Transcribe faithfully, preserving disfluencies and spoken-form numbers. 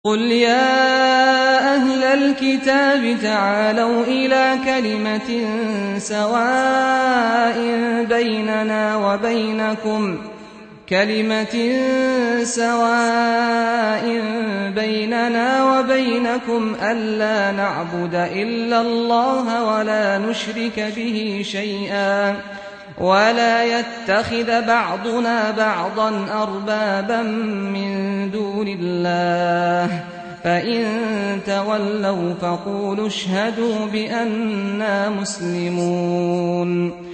قُلْ يَا أَهْلَ الْكِتَابِ تَعَالَوْا إِلَىٰ كَلِمَةٍ سَوَاءٍ بَيْنَنَا وَبَيْنَكُمْ كَلِمَةٍ سَوَاءٍ بَيْنَنَا وَبَيْنَكُمْ أَلَّا نَعْبُدَ إِلَّا اللَّهَ وَلَا نُشْرِكَ بِهِ شَيْئًا وَلَا يَتَّخِذَ بَعْضُنَا بَعْضًا أَرْبَابًا مِّن دُونِ اللَّهِ ۚ فَإِن تَوَلَّوْا فَقُولُوا اشْهَدُوا بِأَنَّا مُسْلِمُونَ